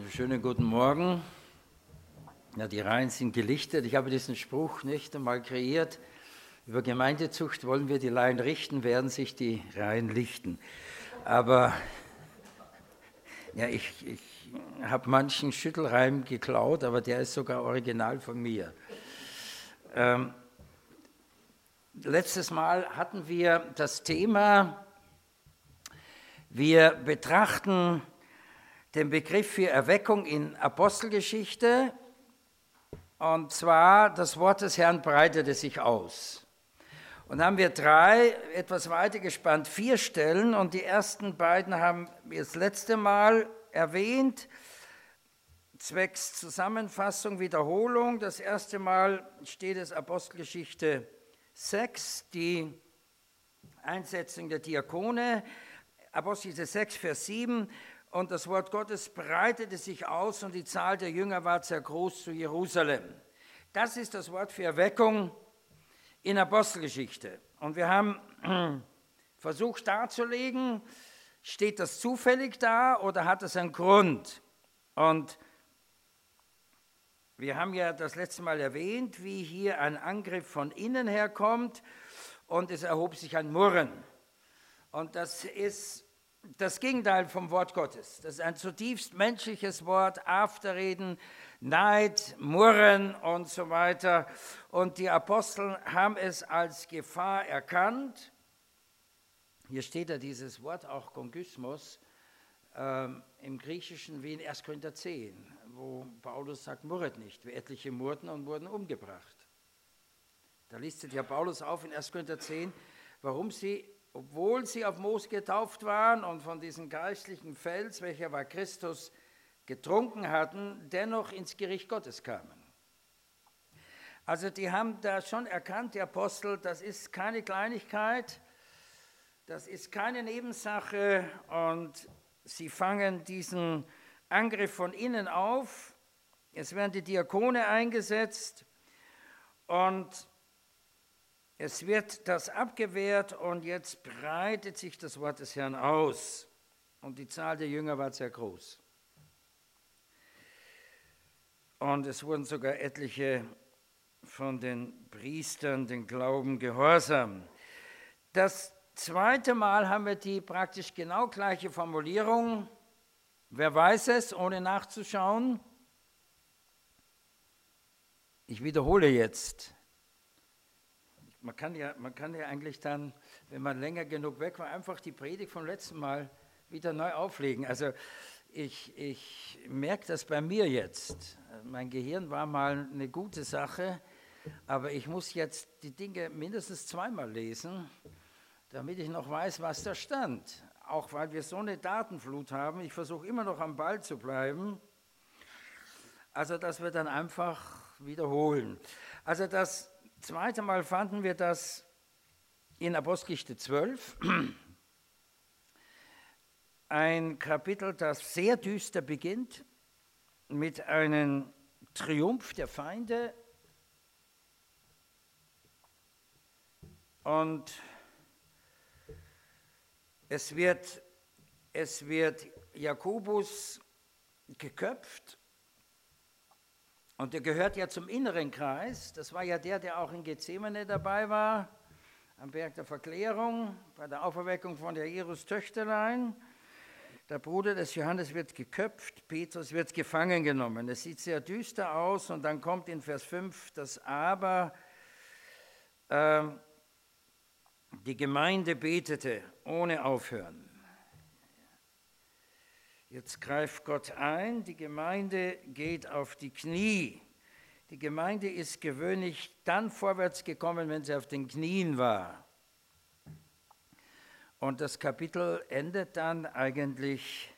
Schönen guten Morgen. Ja, die Reihen sind gelichtet. Ich habe diesen Spruch nicht einmal kreiert. Über Gemeindezucht wollen wir die Laien richten, werden sich die Reihen lichten. Aber ja, ich habe manchen Schüttelreim geklaut, aber der ist sogar original von mir. Letztes Mal hatten wir das Thema, wir betrachten den Begriff für Erweckung in Apostelgeschichte, und zwar das Wort des Herrn breitete sich aus. Und haben wir etwas weiter gespannt, 4 Stellen, und die ersten beiden haben wir das letzte Mal erwähnt, zwecks Zusammenfassung, Wiederholung. Das erste Mal steht es Apostelgeschichte 6, die Einsetzung der Diakone, Apostelgeschichte 6, Vers 7, und das Wort Gottes breitete sich aus und die Zahl der Jünger war sehr groß zu Jerusalem. Das ist das Wort für Erweckung in Apostelgeschichte. Und wir haben versucht darzulegen, steht das zufällig da oder hat es einen Grund? Und wir haben ja das letzte Mal erwähnt, wie hier ein Angriff von innen her kommt und es erhob sich ein Murren. Und das ist das Gegenteil vom Wort Gottes. Das ist ein zutiefst menschliches Wort, Afterreden, Neid, Murren und so weiter. Und die Apostel haben es als Gefahr erkannt. Hier steht ja dieses Wort auch Gongysmos im Griechischen wie in 1. Korinther 10, wo Paulus sagt, murret nicht, wie etliche murrten und wurden umgebracht. Da listet ja Paulus auf in 1. Korinther 10, warum sie, obwohl sie auf Mose getauft waren und von diesem geistlichen Fels, welcher war Christus, getrunken hatten, dennoch ins Gericht Gottes kamen. Also die haben da schon erkannt, die Apostel, das ist keine Kleinigkeit, das ist keine Nebensache, und sie fangen diesen Angriff von innen auf. Es werden die Diakone eingesetzt und es wird das abgewehrt, und jetzt breitet sich das Wort des Herrn aus. Und die Zahl der Jünger war sehr groß. Und es wurden sogar etliche von den Priestern den Glauben gehorsam. Das zweite Mal haben wir die praktisch genau gleiche Formulierung. Wer weiß es, ohne nachzuschauen? Ich wiederhole jetzt. Man kann ja eigentlich dann, wenn man länger genug weg war, einfach die Predigt vom letzten Mal wieder neu auflegen. Also ich merke das bei mir jetzt. Mein Gehirn war mal eine gute Sache, aber ich muss jetzt die Dinge mindestens 2-mal lesen, damit ich noch weiß, was da stand. Auch weil wir so eine Datenflut haben. Ich versuche immer noch am Ball zu bleiben. Also dass wir dann einfach wiederholen. Also das zweite Mal fanden wir das in Apostelgeschichte 12, ein Kapitel, das sehr düster beginnt, mit einem Triumph der Feinde, und es wird Jakobus geköpft. Und der gehört ja zum inneren Kreis. Das war ja der auch in Gethsemane dabei war, am Berg der Verklärung, bei der Auferweckung von Jairus Töchterlein. Der Bruder des Johannes wird geköpft, Petrus wird gefangen genommen. Es sieht sehr düster aus, und dann kommt in Vers 5 das Aber. Die Gemeinde betete ohne Aufhören. Jetzt greift Gott ein, die Gemeinde geht auf die Knie. Die Gemeinde ist gewöhnlich dann vorwärts gekommen, wenn sie auf den Knien war. Und das Kapitel endet dann eigentlich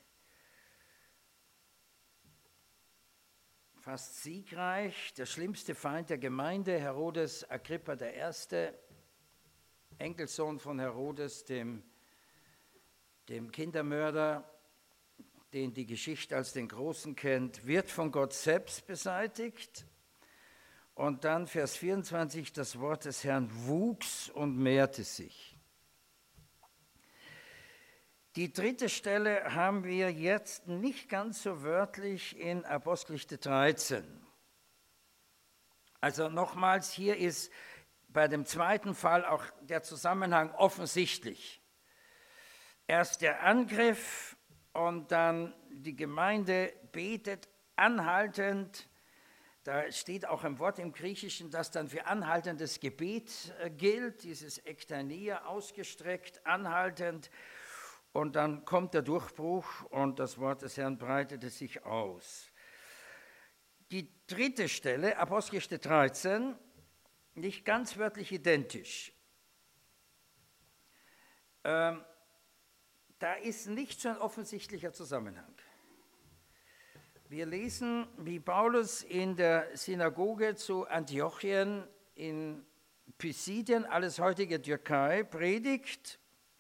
fast siegreich. Der schlimmste Feind der Gemeinde, Herodes Agrippa I., Enkelsohn von Herodes, dem Kindermörder, den die Geschichte als den Großen kennt, wird von Gott selbst beseitigt. Und dann Vers 24, das Wort des Herrn wuchs und mehrte sich. Die dritte Stelle haben wir jetzt nicht ganz so wörtlich in Apostelgeschichte 13. Also nochmals, hier ist bei dem zweiten Fall auch der Zusammenhang offensichtlich. Erst der Angriff und dann die Gemeinde betet anhaltend. Da steht auch im Wort im Griechischen, das dann für anhaltendes Gebet gilt, dieses Ektania, ausgestreckt, anhaltend. Und dann kommt der Durchbruch und das Wort des Herrn breitete sich aus. Die dritte Stelle, Apostelgeschichte 13, nicht ganz wörtlich identisch. Da ist nicht so ein offensichtlicher Zusammenhang. Wir lesen, wie Paulus in der Synagoge zu Antiochien in Pisidien, alles heutige Türkei, predigt.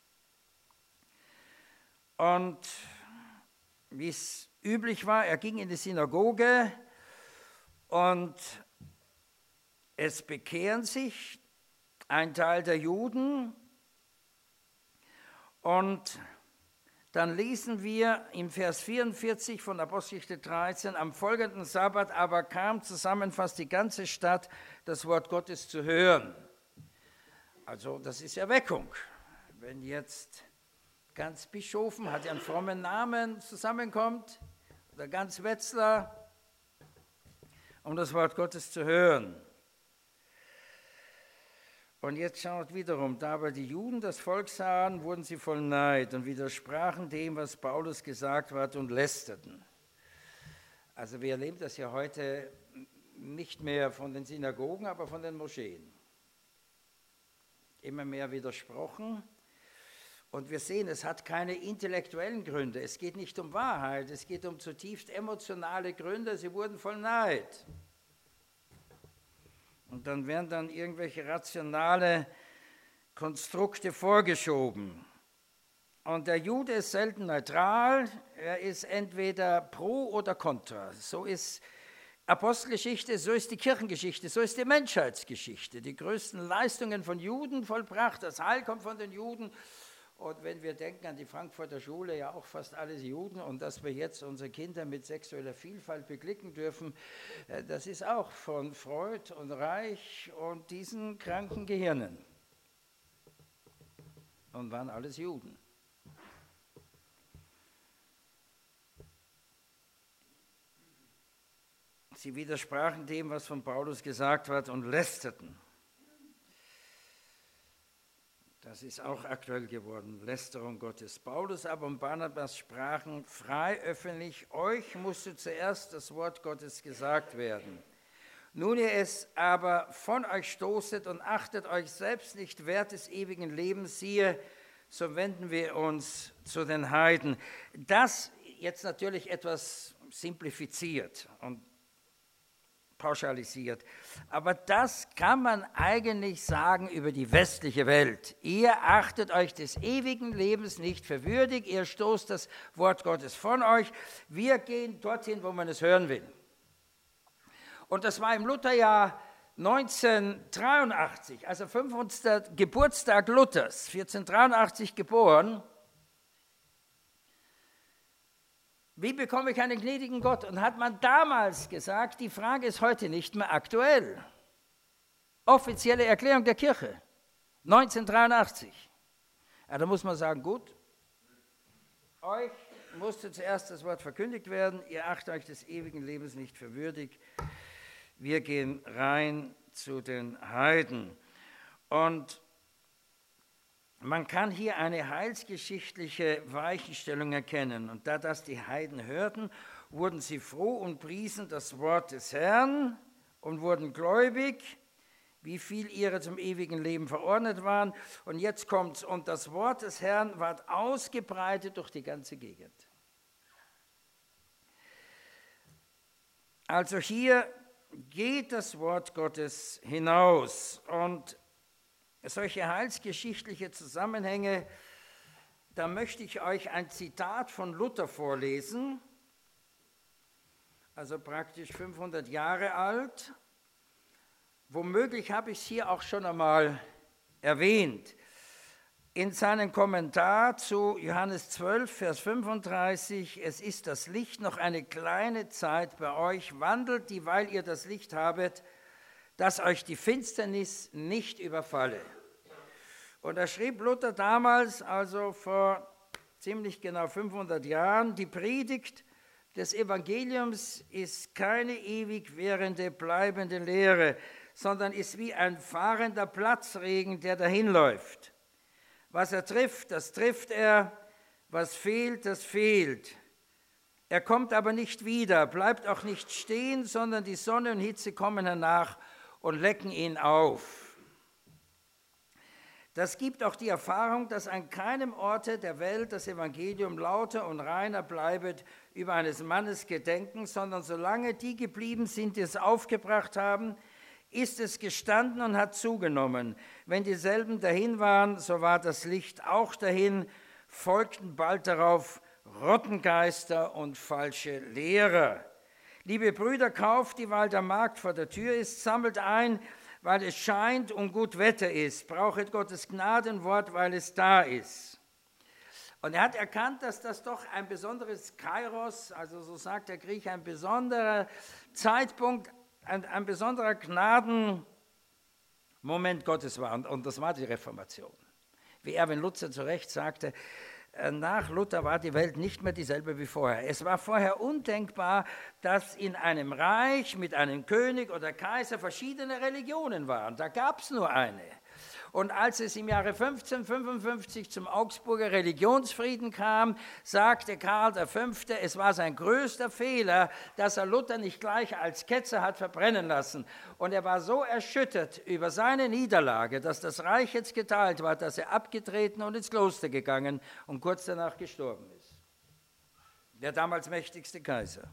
Und wie es üblich war, er ging in die Synagoge und es bekehren sich ein Teil der Juden. Und dann lesen wir im Vers 44 von Apostelgeschichte 13, am folgenden Sabbat aber kam zusammen fast die ganze Stadt, das Wort Gottes zu hören. Also das ist Erweckung. Wenn jetzt ganz Bischofen, hat ja einen frommen Namen, zusammenkommt, oder ganz Wetzlar, um das Wort Gottes zu hören. Und jetzt schaut wiederum, da aber die Juden das Volk sahen, wurden sie voll Neid und widersprachen dem, was Paulus gesagt hat und lästerten. Also wir erleben das ja heute nicht mehr von den Synagogen, aber von den Moscheen. Immer mehr widersprochen. Und wir sehen, es hat keine intellektuellen Gründe. Es geht nicht um Wahrheit, es geht um zutiefst emotionale Gründe. Sie wurden voll Neid. Und dann werden dann irgendwelche rationale Konstrukte vorgeschoben. Und der Jude ist selten neutral, er ist entweder pro oder contra. So ist Apostelgeschichte, so ist die Kirchengeschichte, so ist die Menschheitsgeschichte. Die größten Leistungen von Juden vollbracht, das Heil kommt von den Juden. Und wenn wir denken an die Frankfurter Schule, ja auch fast alles Juden, und dass wir jetzt unsere Kinder mit sexueller Vielfalt beglücken dürfen, das ist auch von Freud und Reich und diesen kranken Gehirnen. Und waren alles Juden. Sie widersprachen dem, was von Paulus gesagt wird, und lästerten. Das ist auch aktuell geworden, Lästerung Gottes. Paulus aber und Barnabas sprachen frei öffentlich, euch musste zuerst das Wort Gottes gesagt werden. Nun ihr es aber von euch stoßet und achtet euch selbst nicht wert des ewigen Lebens, siehe, so wenden wir uns zu den Heiden. Das jetzt natürlich etwas simplifiziert und pauschalisiert. Aber das kann man eigentlich sagen über die westliche Welt. Ihr achtet euch des ewigen Lebens nicht für würdig, ihr stoßt das Wort Gottes von euch. Wir gehen dorthin, wo man es hören will. Und das war im Lutherjahr 1983, also 500. Geburtstag Luthers, 1483 geboren. Wie bekomme ich einen gnädigen Gott? Und hat man damals gesagt, die Frage ist heute nicht mehr aktuell. Offizielle Erklärung der Kirche, 1983. Ja, da muss man sagen, gut, euch musste zuerst das Wort verkündigt werden, ihr achtet euch des ewigen Lebens nicht für würdig. Wir gehen rein zu den Heiden. Und man kann hier eine heilsgeschichtliche Weichenstellung erkennen. Und da das die Heiden hörten, wurden sie froh und priesen das Wort des Herrn und wurden gläubig, wie viel ihre zum ewigen Leben verordnet waren. Und jetzt kommt's, und das Wort des Herrn ward ausgebreitet durch die ganze Gegend. Also hier geht das Wort Gottes hinaus, und solche heilsgeschichtliche Zusammenhänge, da möchte ich euch ein Zitat von Luther vorlesen, also praktisch 500 Jahre alt. Womöglich habe ich es hier auch schon einmal erwähnt. in seinem Kommentar zu Johannes 12, Vers 35, es ist das Licht noch eine kleine Zeit bei euch, wandelt, dieweil ihr das Licht habet, dass euch die Finsternis nicht überfalle. Und da schrieb Luther damals, also vor ziemlich genau 500 Jahren, die Predigt des Evangeliums ist keine ewig währende, bleibende Lehre, sondern ist wie ein fahrender Platzregen, der dahinläuft. Was er trifft, das trifft er, was fehlt, das fehlt. Er kommt aber nicht wieder, bleibt auch nicht stehen, sondern die Sonne und Hitze kommen hernach und lecken ihn auf. Das gibt auch die Erfahrung, dass an keinem Orte der Welt das Evangelium lauter und reiner bleibet über eines Mannes Gedenken, sondern solange die geblieben sind, die es aufgebracht haben, ist es gestanden und hat zugenommen. Wenn dieselben dahin waren, so war das Licht auch dahin, folgten bald darauf Rottengeister und falsche Lehrer. Liebe Brüder, kauft, dieweil der Markt vor der Tür ist, sammelt ein, weil es scheint und gut Wetter ist, brauchet Gottes Gnadenwort, weil es da ist. Und er hat erkannt, dass das doch ein besonderes Kairos, also so sagt der Grieche, ein besonderer Zeitpunkt, ein besonderer Gnadenmoment Gottes war. Und das war die Reformation. Wie Erwin Lutzer zu Recht sagte, nach Luther war die Welt nicht mehr dieselbe wie vorher. Es war vorher undenkbar, dass in einem Reich mit einem König oder Kaiser verschiedene Religionen waren. Da gab es nur eine. Und als es im Jahre 1555 zum Augsburger Religionsfrieden kam, sagte Karl V., es war sein größter Fehler, dass er Luther nicht gleich als Ketzer hat verbrennen lassen. Und er war so erschüttert über seine Niederlage, dass das Reich jetzt geteilt war, dass er abgetreten und ins Kloster gegangen und kurz danach gestorben ist. Der damals mächtigste Kaiser.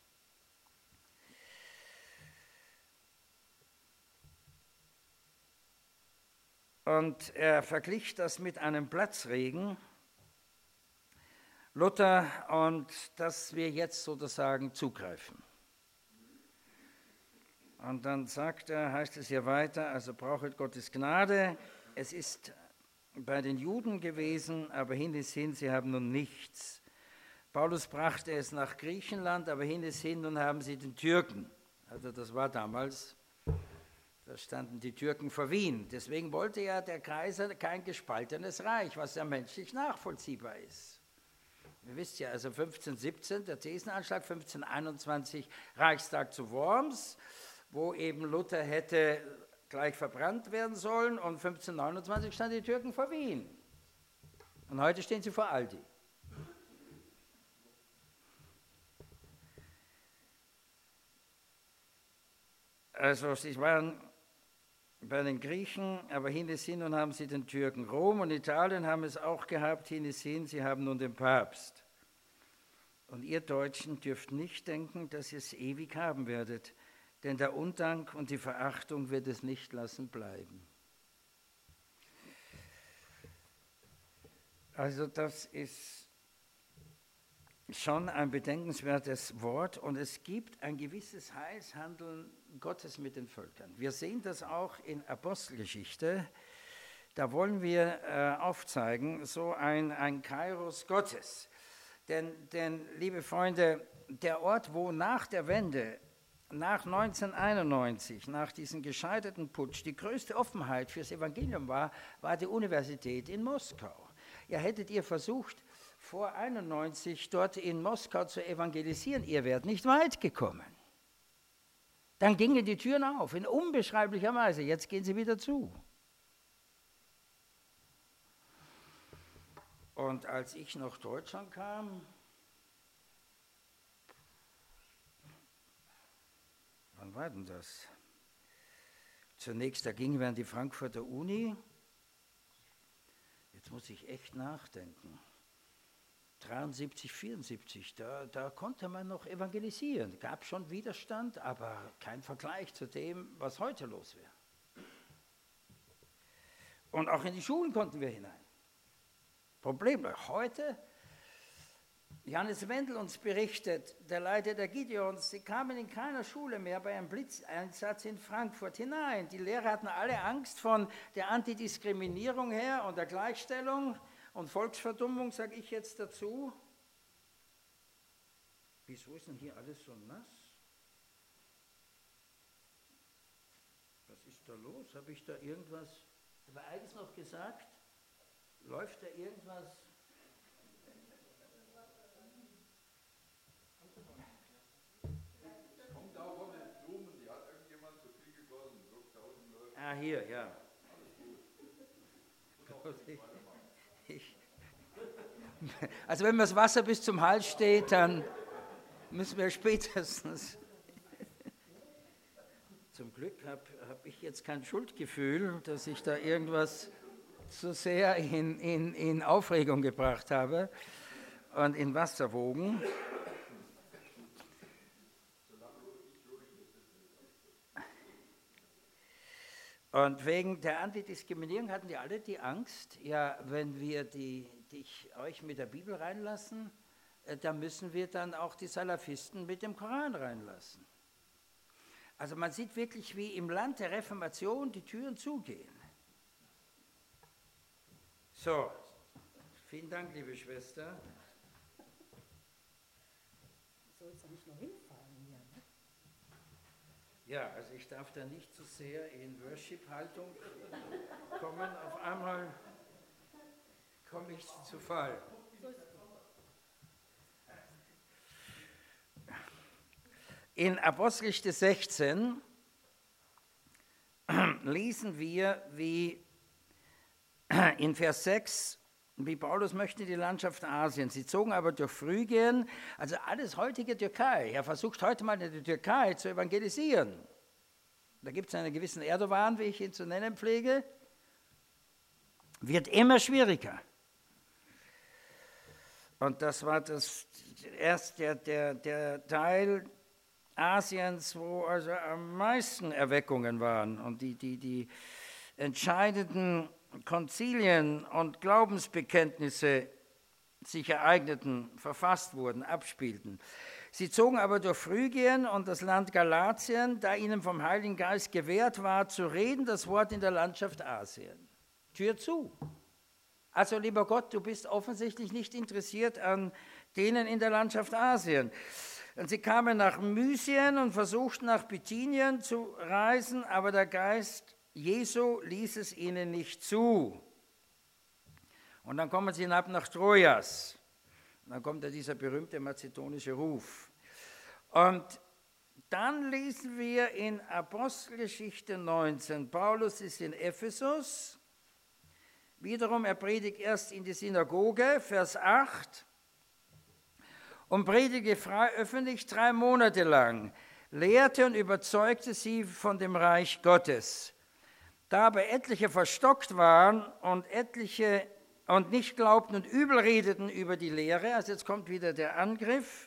Und er verglich das mit einem Platzregen, Luther, und dass wir jetzt sozusagen zugreifen. Und dann sagt er, heißt es hier weiter, also brauchet Gottes Gnade, es ist bei den Juden gewesen, aber hin ist hin, sie haben nun nichts. Paulus brachte es nach Griechenland, aber hin ist hin, nun haben sie den Türken. Also das war damals. Da standen die Türken vor Wien. Deswegen wollte ja der Kaiser kein gespaltenes Reich, was ja menschlich nachvollziehbar ist. Ihr wisst ja, also 1517, der Thesenanschlag, 1521 Reichstag zu Worms, wo eben Luther hätte gleich verbrannt werden sollen, und 1529 standen die Türken vor Wien. Und heute stehen sie vor Aldi. Also sie waren bei den Griechen, aber hin ist hin, und haben sie den Türken. Rom und Italien haben es auch gehabt, hin ist hin, sie haben nun den Papst. Und ihr Deutschen dürft nicht denken, dass ihr es ewig haben werdet, denn der Undank und die Verachtung wird es nicht lassen bleiben. Also das ist schon ein bedenkenswertes Wort, und es gibt ein gewisses Heilshandeln Gottes mit den Völkern. Wir sehen das auch in Apostelgeschichte. Da wollen wir aufzeigen, so ein Kairos Gottes. Denn, liebe Freunde, der Ort, wo nach der Wende, nach 1991, nach diesem gescheiterten Putsch, die größte Offenheit fürs Evangelium war die Universität in Moskau. Ja, hättet ihr versucht, vor 91 dort in Moskau zu evangelisieren, ihr wärt nicht weit gekommen. Dann gingen die Türen auf, in unbeschreiblicher Weise. Jetzt gehen sie wieder zu. Und als ich nach Deutschland kam, wann war denn das? Zunächst, da gingen wir an die Frankfurter Uni. Jetzt muss ich echt nachdenken. 73, 74, da konnte man noch evangelisieren. Gab schon Widerstand, aber kein Vergleich zu dem, was heute los wäre. Und auch in die Schulen konnten wir hinein. Problem, heute Johannes Wendel uns berichtet, der Leiter der Gideons, sie kamen in keiner Schule mehr bei einem Blitzeinsatz in Frankfurt hinein. Die Lehrer hatten alle Angst von der Antidiskriminierung her und der Gleichstellung und Volksverdummung, sage ich jetzt dazu. Wieso ist denn hier alles so nass? Was ist da los? Habe ich da irgendwas, habe ich eigentlich noch gesagt? Läuft da irgendwas? Ah, hier, ja. Also wenn mir das Wasser bis zum Hals steht, dann müssen wir spätestens. Zum Glück habe ich jetzt kein Schuldgefühl, dass ich da irgendwas so sehr in Aufregung gebracht habe und in Wasserwogen. Und wegen der Antidiskriminierung hatten die alle die Angst, ja, wenn wir euch mit der Bibel reinlassen, dann müssen wir dann auch die Salafisten mit dem Koran reinlassen. Also man sieht wirklich, wie im Land der Reformation die Türen zugehen. So, vielen Dank, liebe Schwester. Soll es ja nicht noch hinfallen hier, ne? Ja, also ich darf da nicht zu sehr in Worship-Haltung kommen. Auf einmal komme ich zu Fall. In Apostelgeschichte 16 lesen wir, wie in Vers 6, wie Paulus möchte die Landschaft Asien. Sie zogen aber durch Phrygien, also alles heutige Türkei. Er versucht heute mal in der Türkei zu evangelisieren. Da gibt es einen gewissen Erdogan, wie ich ihn zu nennen pflege. Wird immer schwieriger. Und das war erst der Teil Asiens, wo also am meisten Erweckungen waren und die entscheidenden Konzilien und Glaubensbekenntnisse sich ereigneten, verfasst wurden, abspielten. Sie zogen aber durch Phrygien und das Land Galatien, da ihnen vom Heiligen Geist gewährt war, zu reden, das Wort in der Landschaft Asien. Tür zu. Also, lieber Gott, du bist offensichtlich nicht interessiert an denen in der Landschaft Asien. Und sie kamen nach Mysien und versuchten nach Bithynien zu reisen, aber der Geist Jesu ließ es ihnen nicht zu. Und dann kommen sie hinab nach Trojas. Und dann kommt ja dieser berühmte mazedonische Ruf. Und dann lesen wir in Apostelgeschichte 19, Paulus ist in Ephesus. Wiederum, er predigt erst in die Synagoge, Vers 8. Und predigte frei öffentlich 3 Monate lang, lehrte und überzeugte sie von dem Reich Gottes. Da aber etliche verstockt waren und etliche und nicht glaubten und übel redeten über die Lehre, also jetzt kommt wieder der Angriff,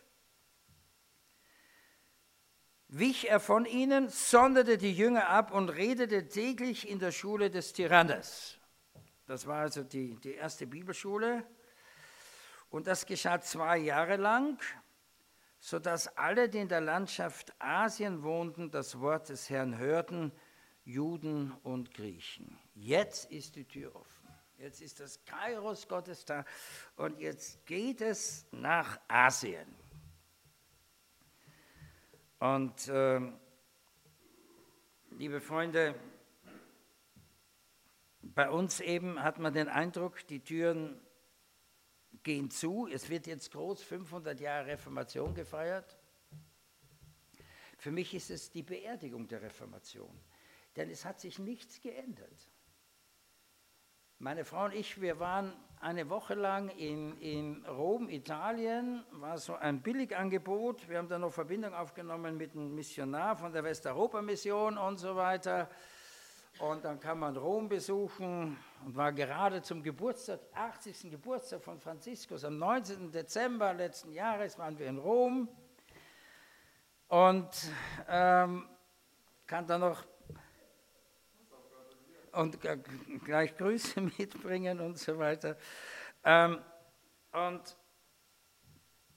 wich er von ihnen, sonderte die Jünger ab und redete täglich in der Schule des Tyrannes. Das war also die erste Bibelschule. Und das geschah 2 Jahre lang, sodass alle, die in der Landschaft Asien wohnten, das Wort des Herrn hörten, Juden und Griechen. Jetzt ist die Tür offen. Jetzt ist das Kairos Gottes da und jetzt geht es nach Asien. Und liebe Freunde, bei uns eben hat man den Eindruck, die Türen gehen zu. Es wird jetzt groß 500 Jahre Reformation gefeiert. Für mich ist es die Beerdigung der Reformation, denn es hat sich nichts geändert. Meine Frau und ich, wir waren eine Woche lang in Rom, Italien, war so ein Billigangebot. Wir haben dann noch Verbindung aufgenommen mit einem Missionar von der Westeuropa-Mission und so weiter. Und dann kann man Rom besuchen und war gerade zum Geburtstag, 80. Geburtstag von Franziskus, am 19. Dezember letzten Jahres waren wir in Rom und kann dann noch und gleich Grüße mitbringen und so weiter. Und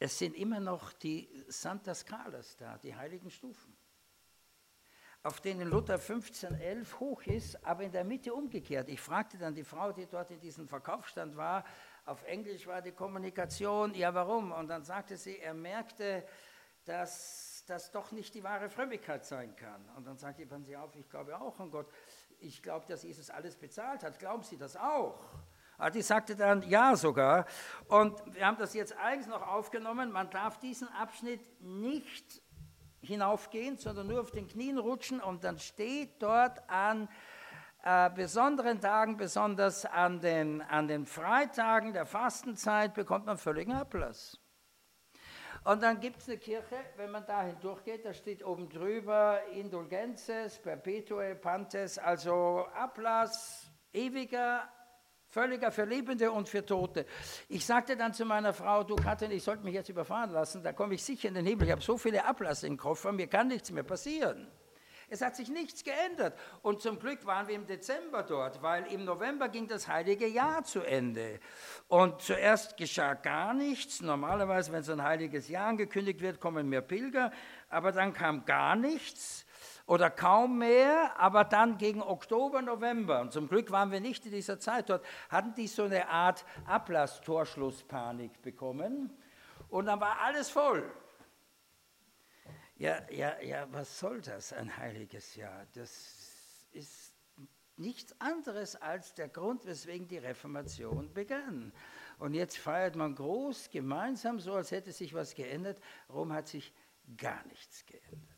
es sind immer noch die Santa Scalas da, die heiligen Stufen, auf denen Luther 1511 hoch ist, aber in der Mitte umgekehrt. Ich fragte dann die Frau, die dort in diesem Verkaufsstand war, auf Englisch war die Kommunikation, ja warum? Und dann sagte sie, er merkte, dass das doch nicht die wahre Frömmigkeit sein kann. Und dann sagte ich, passen Sie auf, ich glaube auch an Gott. Ich glaube, dass Jesus alles bezahlt hat. Glauben Sie das auch? Die sagte dann, ja sogar. Und wir haben das jetzt eigens noch aufgenommen. Man darf diesen Abschnitt nicht hinaufgehen, sondern nur auf den Knien rutschen. Und dann steht dort an besonderen Tagen, besonders an den Freitagen der Fastenzeit, bekommt man völligen Ablass. Und dann gibt es eine Kirche, wenn man da hindurchgeht, da steht oben drüber Indulgences, Perpetuae Pantes, also Ablass, ewiger, völliger für Lebende und für Tote. Ich sagte dann zu meiner Frau, du Katrin, ich sollte mich jetzt überfahren lassen, da komme ich sicher in den Himmel, ich habe so viele Ablasse im Koffer, mir kann nichts mehr passieren. Es hat sich nichts geändert. Und zum Glück waren wir im Dezember dort, weil im November ging das heilige Jahr zu Ende. Und zuerst geschah gar nichts. Normalerweise, wenn so ein heiliges Jahr angekündigt wird, kommen mehr Pilger. Aber dann kam gar nichts oder kaum mehr. Aber dann gegen Oktober, November, und zum Glück waren wir nicht in dieser Zeit dort, hatten die so eine Art Ablass-Torschlusspanik bekommen. Und dann war alles voll. Ja, was soll das, ein heiliges Jahr? Das ist nichts anderes als der Grund, weswegen die Reformation begann. Und jetzt feiert man groß, gemeinsam, so als hätte sich was geändert. Rom hat sich gar nichts geändert.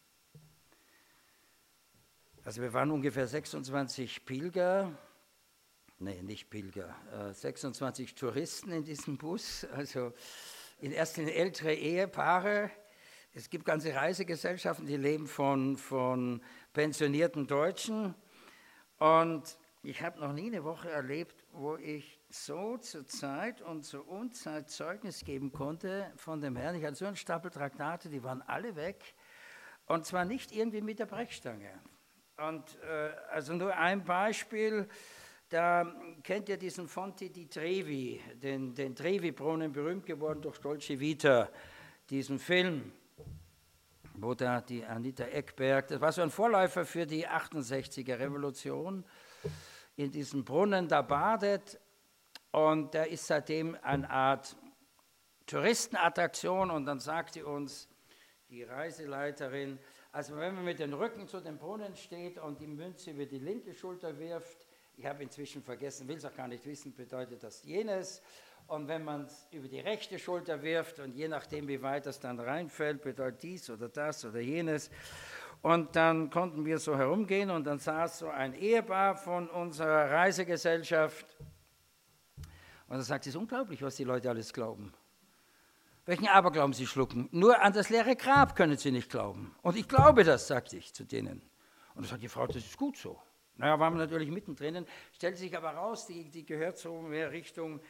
Also wir waren ungefähr 26 Pilger, nee, nicht Pilger, 26 Touristen in diesem Bus, also in erster Linie ältere Ehepaare. Es gibt ganze Reisegesellschaften, die leben von pensionierten Deutschen. Und ich habe noch nie eine Woche erlebt, wo ich so zur Zeit und zur Unzeit Zeugnis geben konnte von dem Herrn. Ich hatte so einen Stapel Traktate, die waren alle weg. Und zwar nicht irgendwie mit der Brechstange. Und also nur ein Beispiel, da kennt ihr diesen Fonte di Trevi, den Trevi-Brunnen, berühmt geworden durch Dolce Vita, diesen Film, wo da die Anita Ekberg, das war so ein Vorläufer für die 68er Revolution, in diesem Brunnen da badet, und der ist seitdem eine Art Touristenattraktion. Und dann sagte uns die Reiseleiterin, also wenn man mit dem Rücken zu dem Brunnen steht und die Münze über die linke Schulter wirft, ich habe inzwischen vergessen, will es auch gar nicht wissen, bedeutet das jenes. Und wenn man es über die rechte Schulter wirft und je nachdem, wie weit das dann reinfällt, bedeutet dies oder das oder jenes. Und dann konnten wir so herumgehen und dann saß so ein Ehepaar von unserer Reisegesellschaft. Und er sagt, es ist unglaublich, was die Leute alles glauben. Welchen Aberglauben sie schlucken. Nur an das leere Grab können sie nicht glauben. Und ich glaube das, sagte ich zu denen. Und dann sagt die Frau, das ist gut so. Naja, waren wir natürlich mittendrin, stellte sich aber raus, die gehört so mehr Richtung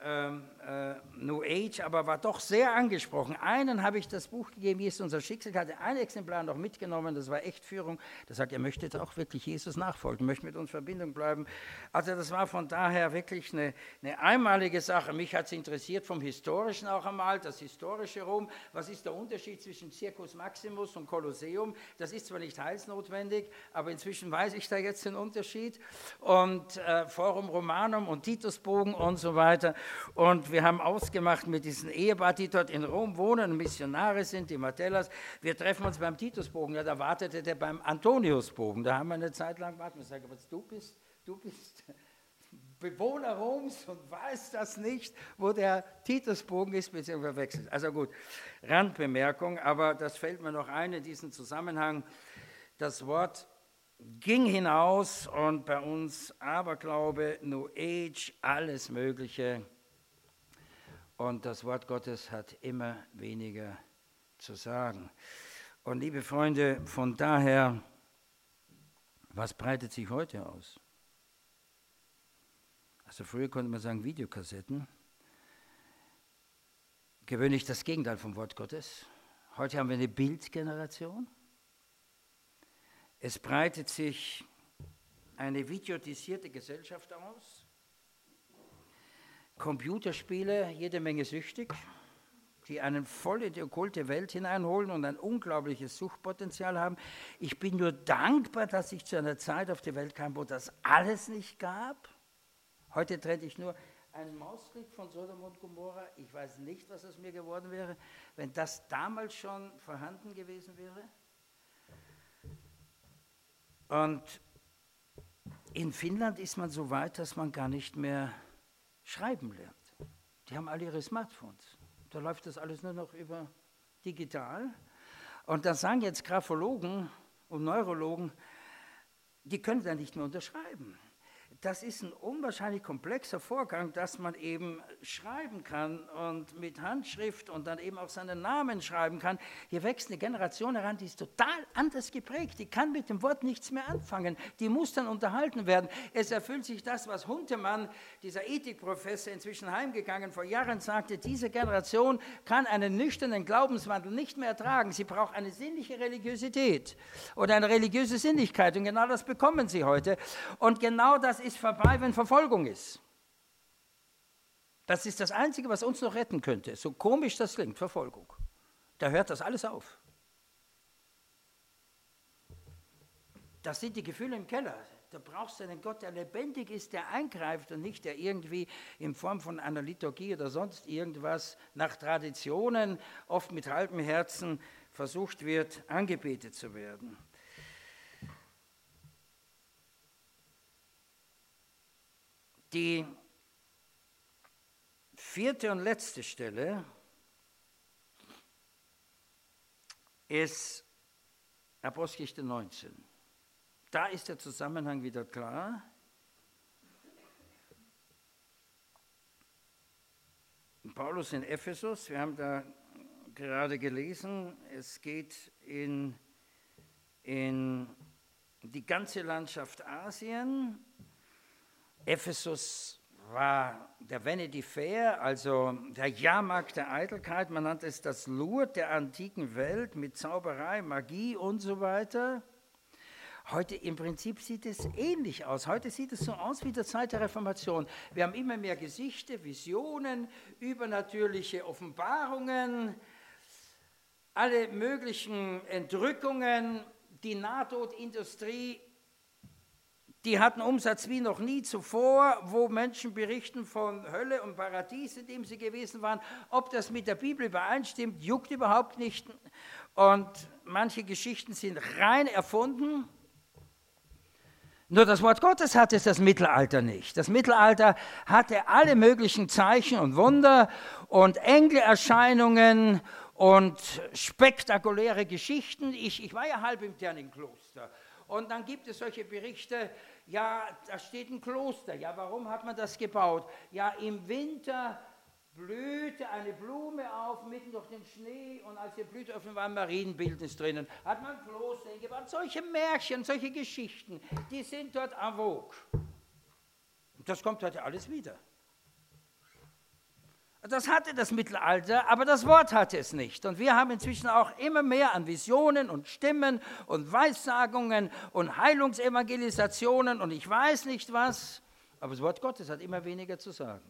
New Age, aber war doch sehr angesprochen. Einen habe ich das Buch gegeben, Jesus unser Schicksal, hatte ein Exemplar noch mitgenommen, das war echt Führung. Der sagt, er möchte jetzt auch wirklich Jesus nachfolgen, möchte mit uns in Verbindung bleiben. Also das war von daher wirklich eine einmalige Sache. Mich hat es interessiert vom Historischen auch einmal, das historische Rom. Was ist der Unterschied zwischen Circus Maximus und Kolosseum? Das ist zwar nicht heilsnotwendig, aber inzwischen weiß ich da jetzt den Unterschied. Und Forum Romanum und Titusbogen und so weiter. Und wir haben ausgemacht mit diesen Ehepaar, die dort in Rom wohnen, Missionare sind, die Martellas, wir treffen uns beim Titusbogen. Ja, da wartete der beim Antoniusbogen. Da haben wir eine Zeit lang gewartet. Ich sage, aber du bist Bewohner Roms und weißt das nicht, wo der Titusbogen ist, beziehungsweise verwechselt. Also gut, Randbemerkung, aber das fällt mir noch ein in diesem Zusammenhang. Das Wort ging hinaus und bei uns Aberglaube, New Age, alles Mögliche. Und das Wort Gottes hat immer weniger zu sagen. Und liebe Freunde, von daher, was breitet sich heute aus? Also früher konnte man sagen Videokassetten. Gewöhnlich das Gegenteil vom Wort Gottes. Heute haben wir eine Bildgeneration. Es breitet sich eine videotisierte Gesellschaft aus. Computerspiele, jede Menge süchtig. die einen voll in die okkulte Welt hineinholen und ein unglaubliches Suchtpotenzial haben. Ich bin nur dankbar, dass ich zu einer Zeit auf die Welt kam, wo das alles nicht gab. Heute trenne ich nur einen Mausklick von Sodom und Gomorra. Ich weiß nicht, was aus mir geworden wäre, wenn das damals schon vorhanden gewesen wäre. Und in Finnland ist man so weit, dass man gar nicht mehr schreiben lernt. Die haben alle ihre Smartphones. Da läuft das alles nur noch über digital. Und da sagen jetzt Graphologen und Neurologen, die können da nicht mehr unterschreiben. Das ist ein unwahrscheinlich komplexer Vorgang, dass man eben schreiben kann und mit Handschrift und dann eben auch seinen Namen schreiben kann. Hier wächst eine Generation heran, die ist total anders geprägt. Die kann mit dem Wort nichts mehr anfangen. Die muss dann unterhalten werden. Es erfüllt sich das, was Huntemann, dieser Ethikprofessor, inzwischen heimgegangen, vor Jahren sagte, diese Generation kann einen nüchternen Glaubenswandel nicht mehr ertragen. Sie braucht eine sinnliche Religiosität oder eine religiöse Sinnlichkeit. Und genau das bekommen sie heute. Und genau das ist vorbei, wenn Verfolgung ist. Das ist das Einzige, was uns noch retten könnte. So komisch das klingt, Verfolgung. Da hört das alles auf. Das sind die Gefühle im Keller. Da brauchst du einen Gott, der lebendig ist, der eingreift und nicht der irgendwie in Form von einer Liturgie oder sonst irgendwas nach Traditionen, oft mit halbem Herzen versucht wird, angebetet zu werden. Die vierte und letzte Stelle ist Apostelgeschichte 19. Da ist der Zusammenhang wieder klar. Paulus in Ephesus, wir haben da gerade gelesen, es geht in die ganze Landschaft Asien. Ephesus war der Vanity Fair, also der Jahrmarkt der Eitelkeit. Man nannte es das Lourdes der antiken Welt mit Zauberei, Magie und so weiter. Heute im Prinzip sieht es ähnlich aus. Heute sieht es so aus wie der Zeit der Reformation. Wir haben immer mehr Gesichter, Visionen, übernatürliche Offenbarungen, alle möglichen Entrückungen, die Nahtodindustrie. Die hatten Umsatz wie noch nie zuvor, wo Menschen berichten von Hölle und Paradies, in dem sie gewesen waren. Ob das mit der Bibel übereinstimmt, juckt überhaupt nicht. Und manche Geschichten sind rein erfunden. Nur das Wort Gottes hatte es das Mittelalter nicht. Das Mittelalter hatte alle möglichen Zeichen und Wunder und Engelerscheinungen und spektakuläre Geschichten. Ich war ja halb im Terning-Kloster. Und dann gibt es solche Berichte, ja, da steht ein Kloster, ja, warum hat man das gebaut? Ja, im Winter blühte eine Blume auf, mitten durch den Schnee, und als die Blüte öffnen, war ein Marienbildnis drinnen. Hat man ein Kloster hingebaut. Solche Märchen, solche Geschichten, die sind dort en vogue. Und das kommt heute alles wieder. Das hatte das Mittelalter, aber das Wort hatte es nicht. Und wir haben inzwischen auch immer mehr an Visionen und Stimmen und Weissagungen und Heilungsevangelisationen und ich weiß nicht was, aber das Wort Gottes hat immer weniger zu sagen.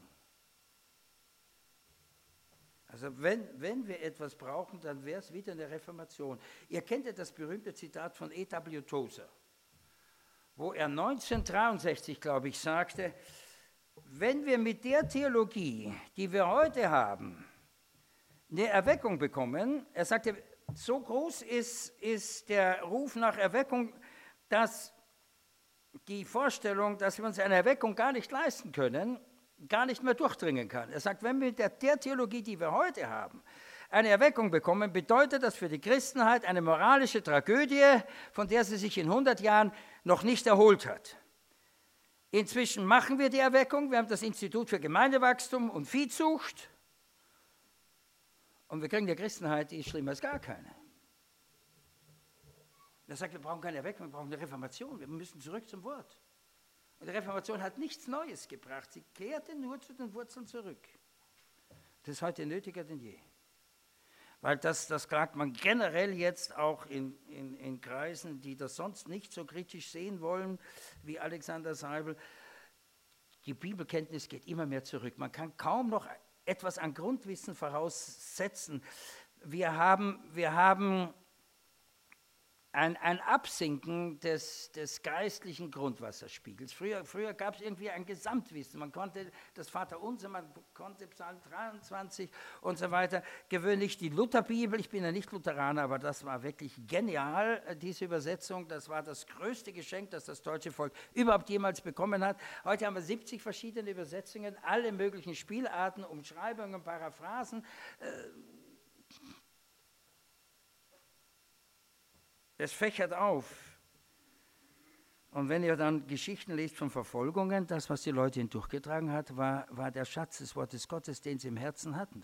Also wenn wir etwas brauchen, dann wäre es wieder eine Reformation. Ihr kennt ja das berühmte Zitat von E.W. Tozer, wo er 1963, glaube ich, sagte, wenn wir mit der Theologie, die wir heute haben, eine Erweckung bekommen, er sagte, so groß ist der Ruf nach Erweckung, dass die Vorstellung, dass wir uns eine Erweckung gar nicht leisten können, gar nicht mehr durchdringen kann. Er sagt, wenn wir mit der Theologie, die wir heute haben, eine Erweckung bekommen, bedeutet das für die Christenheit eine moralische Tragödie, von der sie sich in 100 Jahren noch nicht erholt hat. Inzwischen machen wir die Erweckung, wir haben das Institut für Gemeindewachstum und Viehzucht und wir kriegen die Christenheit, die ist schlimmer als gar keine. Er sagt, wir brauchen keine Erweckung, wir brauchen eine Reformation, wir müssen zurück zum Wort. Und die Reformation hat nichts Neues gebracht, sie kehrte nur zu den Wurzeln zurück. Das ist heute nötiger denn je. Weil das klagt man generell jetzt auch in Kreisen, die das sonst nicht so kritisch sehen wollen, wie Alexander Seibel. Die Bibelkenntnis geht immer mehr zurück. Man kann kaum noch etwas an Grundwissen voraussetzen. Wir haben ein Absinken des geistlichen Grundwasserspiegels. Früher gab es irgendwie ein Gesamtwissen. Man konnte das Vaterunser, man konnte Psalm 23 und so weiter. Gewöhnlich die Lutherbibel, ich bin ja nicht Lutheraner, aber das war wirklich genial, diese Übersetzung. Das war das größte Geschenk, das das deutsche Volk überhaupt jemals bekommen hat. Heute haben wir 70 verschiedene Übersetzungen, alle möglichen Spielarten, Umschreibungen, Paraphrasen. Es fächert auf. Und wenn ihr dann Geschichten lest von Verfolgungen, das, was die Leute hindurchgetragen hat, war der Schatz des Wortes Gottes, den sie im Herzen hatten.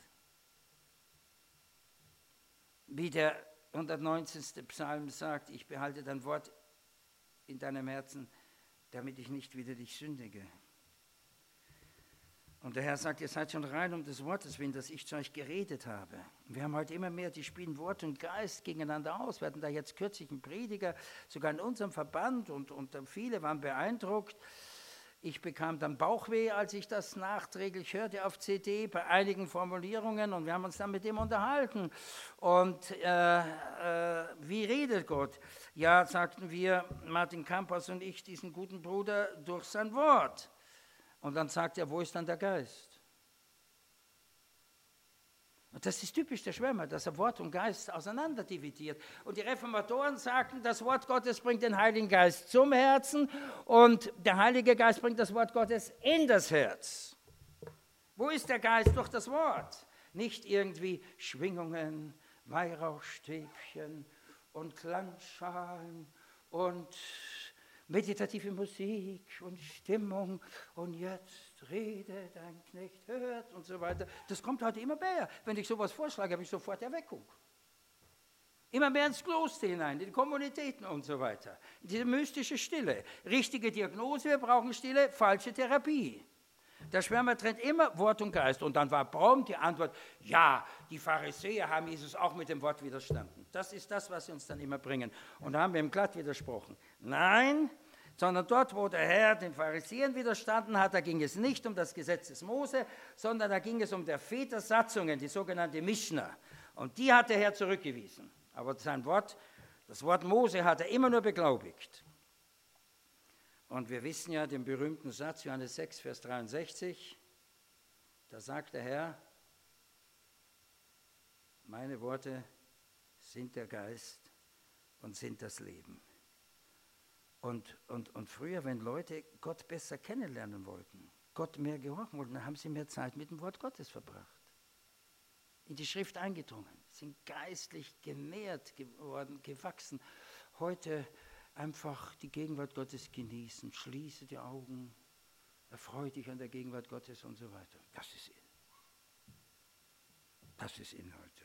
Wie der 119. Psalm sagt, ich behalte dein Wort in deinem Herzen, damit ich nicht wieder dich sündige. Und der Herr sagt, ihr seid schon rein um des Wortes willen, dass ich zu euch geredet habe. Wir haben heute immer mehr, die spielen Wort und Geist gegeneinander aus. Wir hatten da jetzt kürzlich einen Prediger, sogar in unserem Verband, und viele waren beeindruckt. Ich bekam dann Bauchweh, als ich das nachträglich hörte auf CD, bei einigen Formulierungen, und wir haben uns dann mit dem unterhalten. Und wie redet Gott? Ja, sagten wir, Martin Campos und ich, diesen guten Bruder, durch sein Wort. Und dann sagt er, wo ist dann der Geist? Und das ist typisch der Schwärmer, dass er Wort und Geist auseinanderdividiert. Und die Reformatoren sagten, das Wort Gottes bringt den Heiligen Geist zum Herzen und der Heilige Geist bringt das Wort Gottes in das Herz. Wo ist der Geist? Durch das Wort. Nicht irgendwie Schwingungen, Weihrauchstäbchen und Klangschalen und meditative Musik und Stimmung und jetzt redet ein Knecht, hört und so weiter. Das kommt heute immer mehr. Wenn ich sowas vorschlage, habe ich sofort Erweckung. Immer mehr ins Kloster hinein, in die Kommunitäten und so weiter. Diese mystische Stille. Richtige Diagnose, wir brauchen Stille, falsche Therapie. Der Schwärmer trennt immer Wort und Geist. Und dann war prompt die Antwort, ja, die Pharisäer haben Jesus auch mit dem Wort widerstanden. Das ist das, was sie uns dann immer bringen. Und da haben wir ihm glatt widersprochen. Nein, sondern dort, wo der Herr den Pharisäern widerstanden hat, da ging es nicht um das Gesetz des Mose, sondern da ging es um der Vätersatzungen, die sogenannte Mischna. Und die hat der Herr zurückgewiesen. Aber sein Wort, das Wort Mose, hat er immer nur beglaubigt. Und wir wissen ja den berühmten Satz, Johannes 6, Vers 63, da sagt der Herr, meine Worte sind der Geist und sind das Leben. Und früher, wenn Leute Gott besser kennenlernen wollten, Gott mehr gehorchen wollten, dann haben sie mehr Zeit mit dem Wort Gottes verbracht. In die Schrift eingedrungen, sind geistlich genährt geworden, gewachsen. Heute einfach die Gegenwart Gottes genießen, schließe die Augen, erfreue dich an der Gegenwart Gottes und so weiter. Das ist in. Das ist in heute.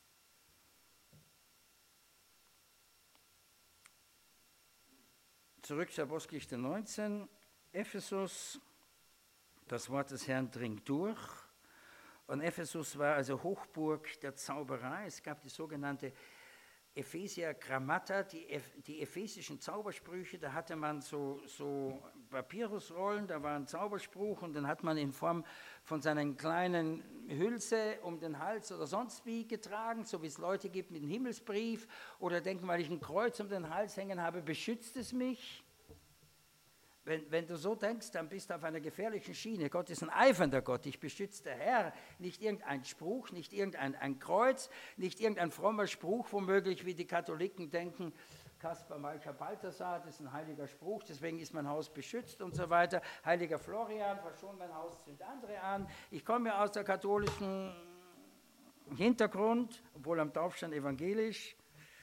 Zurück zur Apostelgeschichte 19, Ephesus, das Wort des Herrn dringt durch. Und Ephesus war also Hochburg der Zauberei. Es gab die sogenannte Epheser Grammata, die ephesischen Zaubersprüche, da hatte man so Papyrusrollen, da war ein Zauberspruch und dann hat man in Form von seinen kleinen Hülse um den Hals oder sonst wie getragen, so wie es Leute gibt mit einem Himmelsbrief oder denken, weil ich ein Kreuz um den Hals hängen habe, beschützt es mich. Wenn du so denkst, dann bist du auf einer gefährlichen Schiene. Gott ist ein eifernder Gott, dich beschützt der Herr. Nicht irgendein Spruch, nicht irgendein Kreuz, nicht irgendein frommer Spruch, womöglich wie die Katholiken denken, Kaspar, Malcha, Balthasar, das ist ein heiliger Spruch, deswegen ist mein Haus beschützt und so weiter. Heiliger Florian, verschon mein Haus, zünd andere an. Ich komme aus der katholischen Hintergrund, obwohl am Taufstein evangelisch.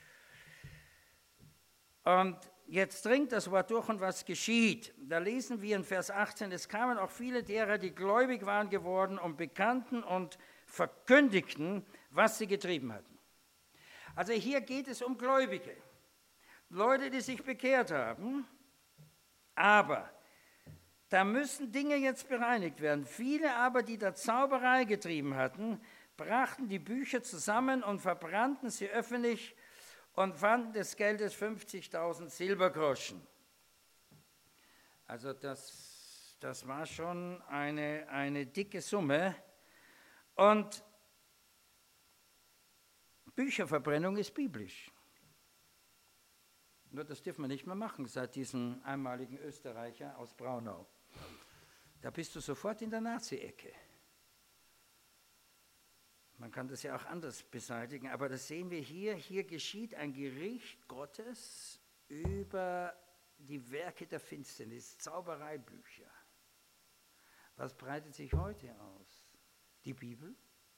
Und jetzt dringt das Wort durch und was geschieht? Da lesen wir in Vers 18, es kamen auch viele derer, die gläubig waren geworden und bekannten und verkündigten, was sie getrieben hatten. Also hier geht es um Gläubige, Leute, die sich bekehrt haben, aber da müssen Dinge jetzt bereinigt werden. Viele aber, die da Zauberei getrieben hatten, brachten die Bücher zusammen und verbrannten sie öffentlich und fanden des Geldes 50.000 Silbergroschen. Also das war schon eine dicke Summe. Und Bücherverbrennung ist biblisch. Nur das dürfen wir nicht mehr machen seit diesem einmaligen Österreicher aus Braunau. Da bist du sofort in der Nazi-Ecke. Man kann das ja auch anders beseitigen, aber das sehen wir hier. Hier geschieht ein Gericht Gottes über die Werke der Finsternis, Zaubereibücher. Was breitet sich heute aus? Die Bibel?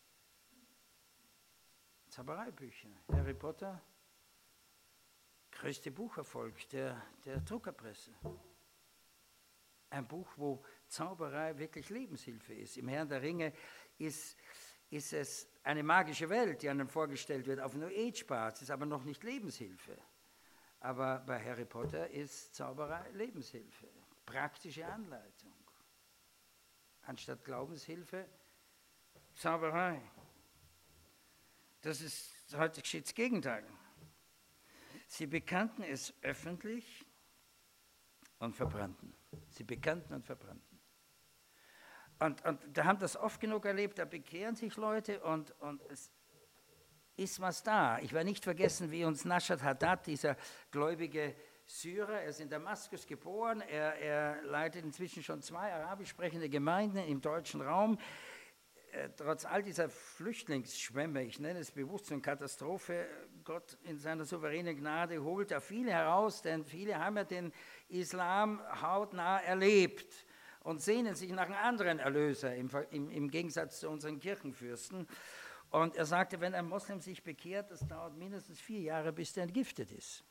Zaubereibücher. Harry Potter? Größte Bucherfolg der Druckerpresse. Ein Buch, wo Zauberei wirklich Lebenshilfe ist. Im Herrn der Ringe ist es eine magische Welt, die einem vorgestellt wird auf New Age-Basis, ist aber noch nicht Lebenshilfe. Aber bei Harry Potter ist Zauberei Lebenshilfe, praktische Anleitung. Anstatt Glaubenshilfe, Zauberei. Heute geschieht das Gegenteil. Sie bekannten es öffentlich und verbrannten. Sie bekannten und verbrannten. Und da haben das oft genug erlebt, da bekehren sich Leute und es ist was da. Ich werde nicht vergessen, wie uns Nashat Haddad, dieser gläubige Syrer, er ist in Damaskus geboren, er leitet inzwischen schon 2 arabisch sprechende Gemeinden im deutschen Raum. Trotz all dieser Flüchtlingsschwämme, ich nenne es bewusst so eine Katastrophe, Gott in seiner souveränen Gnade holt da viele heraus, denn viele haben ja den Islam hautnah erlebt und sehnen sich nach einem anderen Erlöser, im Gegensatz zu unseren Kirchenfürsten. Und er sagte, wenn ein Moslem sich bekehrt, das dauert mindestens 4 Jahre, bis der entgiftet ist.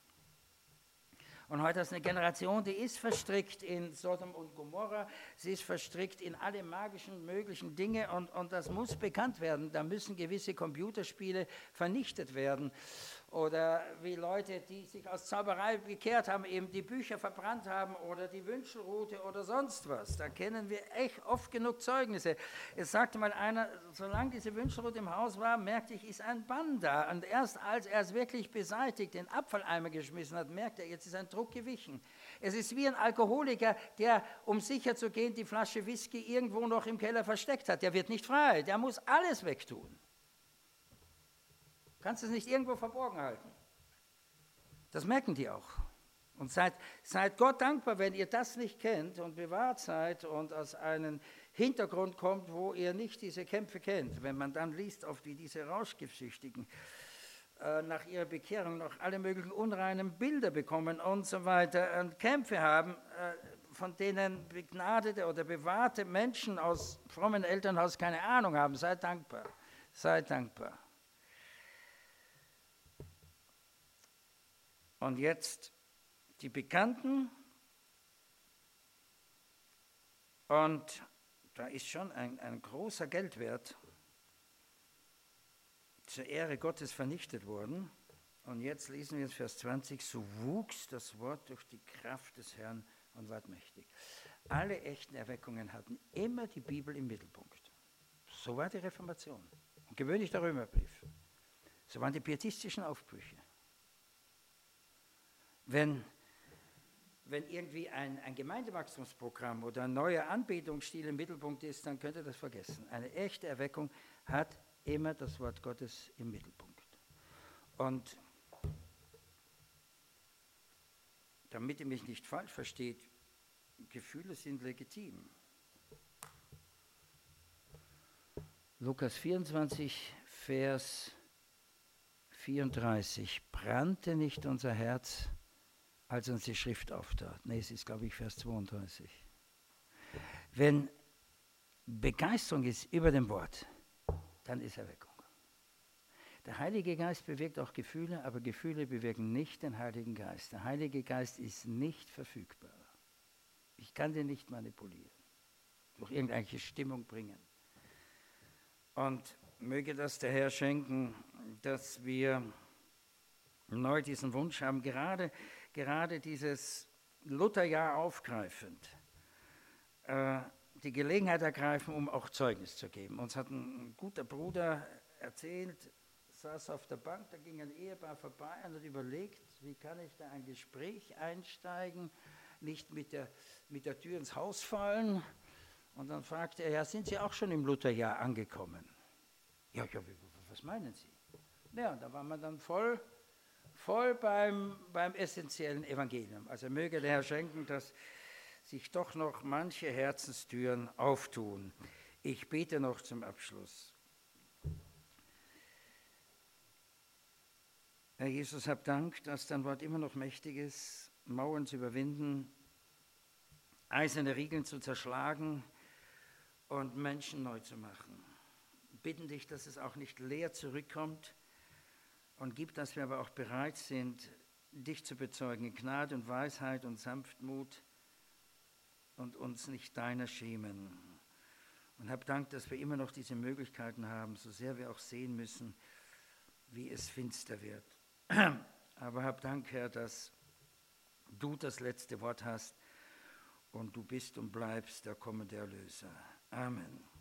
Und heute ist eine Generation, die ist verstrickt in Sodom und Gomorra, sie ist verstrickt in alle magischen möglichen Dinge und das muss bekannt werden. Da müssen gewisse Computerspiele vernichtet werden. Oder wie Leute, die sich aus Zauberei bekehrt haben, eben die Bücher verbrannt haben oder die Wünschelrute oder sonst was. Da kennen wir echt oft genug Zeugnisse. Es sagte mal einer, solange diese Wünschelrute im Haus war, merkte ich, ist ein Bann da. Und erst als er es wirklich beseitigt, den Abfalleimer geschmissen hat, merkte er, jetzt ist ein Druck gewichen. Es ist wie ein Alkoholiker, der, um sicher zu gehen, die Flasche Whisky irgendwo noch im Keller versteckt hat. Der wird nicht frei, der muss alles wegtun. Kannst es nicht irgendwo verborgen halten. Das merken die auch. Und seid Gott dankbar, wenn ihr das nicht kennt und bewahrt seid und aus einem Hintergrund kommt, wo ihr nicht diese Kämpfe kennt. Wenn man dann liest, oft wie diese Rauschgiftsüchtigen nach ihrer Bekehrung noch alle möglichen unreinen Bilder bekommen und so weiter und Kämpfe haben, von denen begnadete oder bewahrte Menschen aus frommen Elternhaus keine Ahnung haben. Seid dankbar. Seid dankbar. Und jetzt die Bekannten, und da ist schon ein großer Geldwert zur Ehre Gottes vernichtet worden. Und jetzt lesen wir in Vers 20, so wuchs das Wort durch die Kraft des Herrn und ward mächtig. Alle echten Erweckungen hatten immer die Bibel im Mittelpunkt. So war die Reformation. Und gewöhnlich der Römerbrief. So waren die pietistischen Aufbrüche. Wenn irgendwie ein Gemeindewachstumsprogramm oder ein neuer Anbetungsstil im Mittelpunkt ist, dann könnt ihr das vergessen. Eine echte Erweckung hat immer das Wort Gottes im Mittelpunkt. Und damit ihr mich nicht falsch versteht, Gefühle sind legitim. Lukas 24, Vers 34. Brannte nicht unser Herz, als uns die Schrift auftat? Nee, es ist, glaube ich, Vers 32. Wenn Begeisterung ist über dem Wort, dann ist Erweckung. Der Heilige Geist bewirkt auch Gefühle, aber Gefühle bewirken nicht den Heiligen Geist. Der Heilige Geist ist nicht verfügbar. Ich kann den nicht manipulieren, durch irgendeine Stimmung bringen. Und möge das der Herr schenken, dass wir neu diesen Wunsch haben, gerade dieses Lutherjahr aufgreifend, die Gelegenheit ergreifen, um auch Zeugnis zu geben. Uns hat ein guter Bruder erzählt, saß auf der Bank, da ging ein Ehepaar vorbei und hat überlegt, wie kann ich da ein Gespräch einsteigen, nicht mit der Tür ins Haus fallen. Und dann fragte er, ja, sind Sie auch schon im Lutherjahr angekommen? Ja, was meinen Sie? Ja, da waren wir dann voll beim essentiellen Evangelium. Also möge der Herr schenken, dass sich doch noch manche Herzenstüren auftun. Ich bete noch zum Abschluss. Herr Jesus, hab Dank, dass dein Wort immer noch mächtig ist, Mauern zu überwinden, eiserne Riegeln zu zerschlagen und Menschen neu zu machen. Bitten dich, dass es auch nicht leer zurückkommt und gib, dass wir aber auch bereit sind, dich zu bezeugen in Gnade und Weisheit und Sanftmut und uns nicht deiner schämen. Und hab Dank, dass wir immer noch diese Möglichkeiten haben, so sehr wir auch sehen müssen, wie es finster wird. Aber hab Dank, Herr, dass du das letzte Wort hast und du bist und bleibst der kommende Erlöser. Amen.